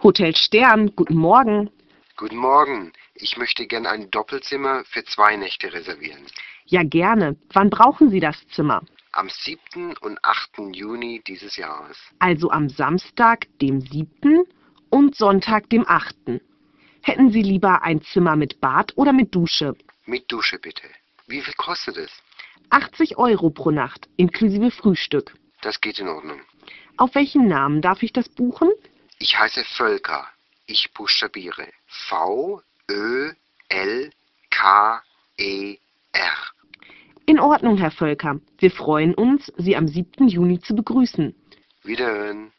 Hotel Stern, guten Morgen. Guten Morgen. Ich möchte gern ein Doppelzimmer für 2 Nächte reservieren. Ja, gerne. Wann brauchen Sie das Zimmer? Am 7. und 8. Juni dieses Jahres. Also am Samstag, dem 7. und Sonntag, dem 8. Hätten Sie lieber ein Zimmer mit Bad oder mit Dusche? Mit Dusche bitte. Wie viel kostet es? 80 € pro Nacht, inklusive Frühstück. Das geht in Ordnung. Auf welchen Namen darf ich das buchen? Ich heiße Völker. Ich buchstabiere V-Ö-L-K-E-R. In Ordnung, Herr Völker. Wir freuen uns, Sie am 7. Juni zu begrüßen. Wiederhören.